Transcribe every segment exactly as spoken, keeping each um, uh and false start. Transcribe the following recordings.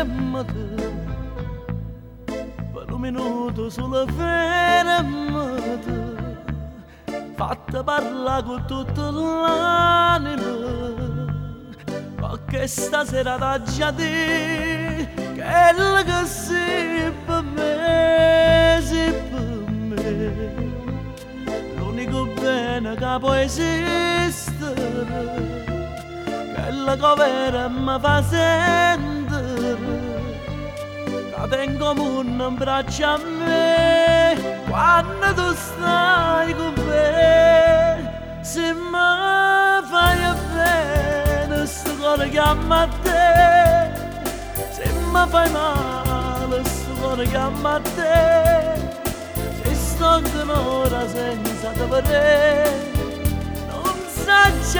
fermati, per un minuto solo fermati, fatta parlare con tutta l'anima, perché stasera t'ha già detto che è quello che sei per me, sei per me, l'unico bene che può esistere, quella che vera mi fa sentire, che tengo comune in braccio a me, quando tu stai con me, se mi fai bene, sto cuore chiama a te, se mi fai male, sto cuore chiama a te, se sto ancora senza te vedere, non saggio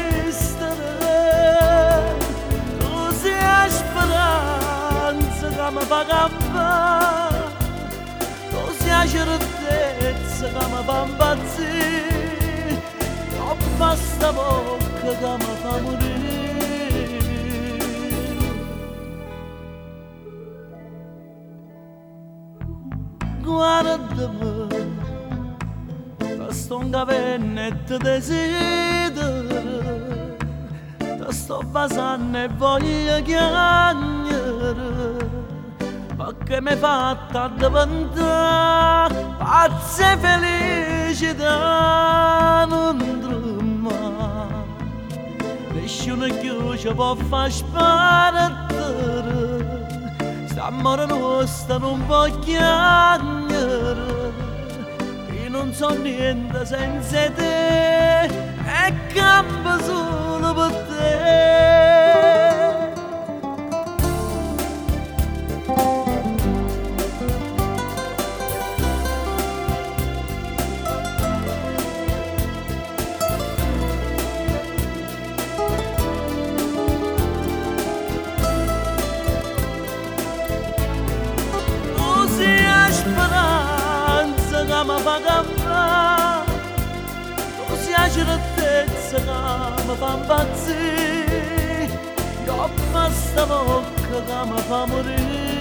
esistere, tu sei la speranza che mi fa campare, tu sei la certezza che mi fa impazzire, non basta bocca che mi fa morire. Guardami, ti sto in caverna e ti desidero, ti sto basando e voglio chiagnere, perché mi hai fatta diventare pazza e felicità, non tremare, nessuno più ci può far sparare, st'amore nostro non può chiagnere, io non so niente senza te e campo solo per te. Speranza che mi fa campare, tu sei la certezza che mi fa impazzire, io basta bocca che mi fa morire.